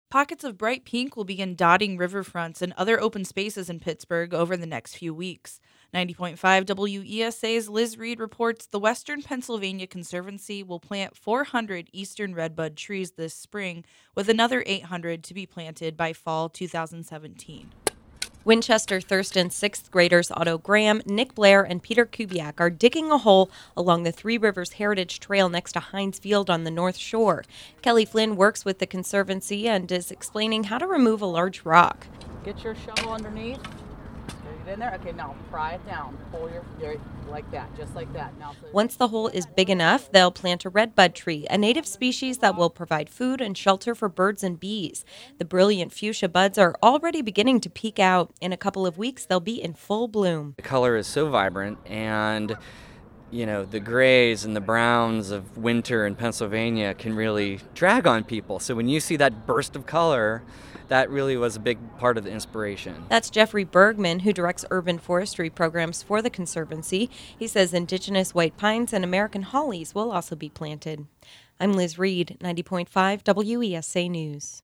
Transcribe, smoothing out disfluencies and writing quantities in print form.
Pockets of bright pink will begin dotting riverfronts and other open spaces in Pittsburgh over the next few weeks. 90.5 WESA's Liz Reed reports the Western Pennsylvania Conservancy will plant 400 eastern redbud trees this spring, with another 800 to be planted by fall 2017. Winchester Thurston sixth graders Otto Graham, Nick Blair, and Peter Kubiak are digging a hole along the Three Rivers Heritage Trail next to Heinz Field on the North Shore. Kelly Flynn works with the Conservancy and is explaining how to remove a large rock. Get your shovel underneath. Get it in there. Okay, now pry it down. Pull your like that, just like that. Now, once the hole is big enough, they'll plant a redbud tree, a native species that will provide food and shelter for birds and bees. The brilliant fuchsia buds are already beginning to peek out. In a couple of weeks, they'll be in full bloom. The color is so vibrant, and the grays and the browns of winter in Pennsylvania can really drag on people. So when you see that burst of color, that really was a big part of the inspiration. That's Jeffrey Bergman, who directs urban forestry programs for the Conservancy. He says indigenous white pines and American hollies will also be planted. I'm Liz Reed, 90.5 WESA News.